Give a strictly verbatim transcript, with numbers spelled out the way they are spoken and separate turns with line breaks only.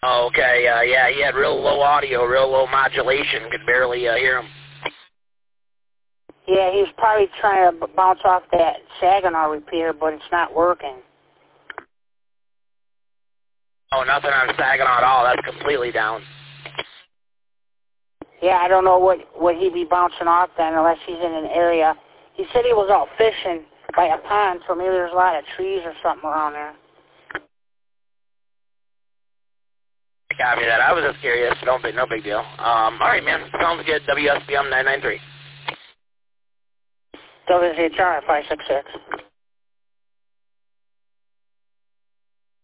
Oh, okay. Uh, yeah, he had real low audio, real low modulation. Could barely uh, hear him.
Yeah, he was probably trying to bounce off that Saginaw repeater, but it's not working.
Oh, nothing on Saginaw at all. That's completely down.
Yeah, I don't know what, what he'd be bouncing off then unless he's in an area. He said he was out fishing by a pond, so maybe there's a lot of trees or something around there.
Copy that. I was just curious. No big, no big deal. Um, all right, man. Sounds good. W S B M nine nine three.
W H R five six six.